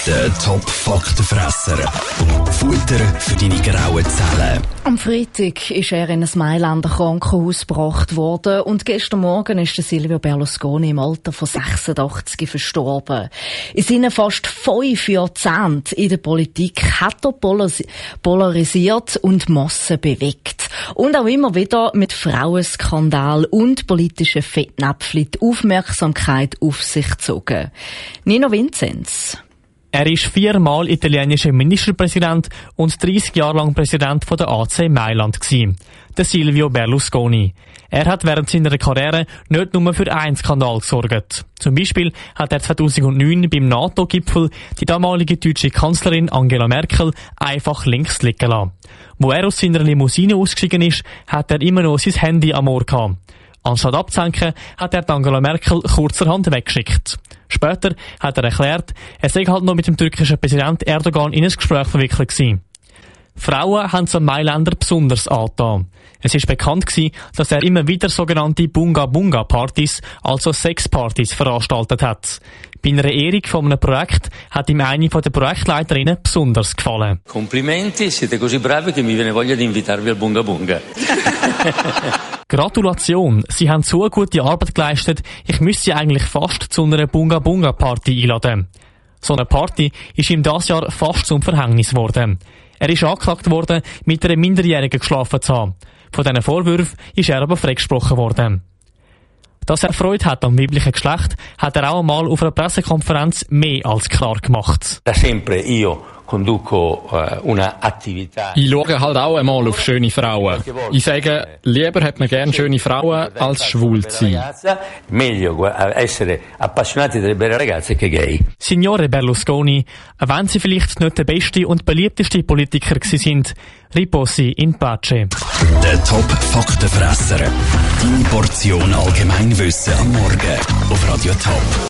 Der Top-Faktenfresser. Futter für deine grauen Zellen. Am Freitag ist er in ein Mailänder Krankenhaus gebracht worden und gestern Morgen ist Silvio Berlusconi im Alter von 86 verstorben. In seinen fast 5 Jahrzehnten in der Politik hat er polarisiert und Massen bewegt. Und auch immer wieder mit Frauenskandal und politischen Fettnäpfchen die Aufmerksamkeit auf sich gezogen. Nino Vinzenz. Er ist 4-mal italienischer Ministerpräsident und 30 Jahre lang Präsident von der AC Mailand gewesen. Der Silvio Berlusconi. Er hat während seiner Karriere nicht nur für einen Skandal gesorgt. Zum Beispiel hat er 2009 beim NATO-Gipfel die damalige deutsche Kanzlerin Angela Merkel einfach links liegen lassen. Wo er aus seiner Limousine ausgestiegen ist, hat er immer noch sein Handy am Ohr gehabt. Anstatt abzuhängen, hat er Angela Merkel kurzerhand weggeschickt. Später hat er erklärt, er sei halt noch mit dem türkischen Präsident Erdogan in ein Gespräch verwickelt gewesen. Frauen haben es am Mailänder besonders angetan. Es ist bekannt gewesen, dass er immer wieder sogenannte Bunga-Bunga-Partys, also Sexpartys, veranstaltet hat. Bei einer Ehrung von einem Projekt hat ihm eine von den Projektleiterinnen besonders gefallen. Complimenti, siete così bravi che mi viene voglia di invitarvi al Bunga-Bunga. Gratulation, Sie haben so gute Arbeit geleistet, ich müsste Sie eigentlich fast zu einer Bunga-Bunga-Party einladen. So eine Party ist ihm dieses Jahr fast zum Verhängnis geworden. Er ist angeklagt worden, mit einer Minderjährigen geschlafen zu haben. Von diesen Vorwürfen ist er aber freigesprochen worden. Dass er Freude hat am weiblichen Geschlecht, hat er auch einmal auf einer Pressekonferenz mehr als klar gemacht. Da sempre io conduco una attività. Ich schaue halt auch einmal auf schöne Frauen. Ich sage, lieber hat man gern schöne Frauen, als schwul zu sein. Meglio essere appassionati delle belle ragazze che gay. Signore Berlusconi, wenn Sie vielleicht nicht der beste und beliebteste Politiker gewesen sind, riposi in pace. Der Top-Faktenfresser. Deine Portion Allgemeinwissen am Morgen auf Radio Top.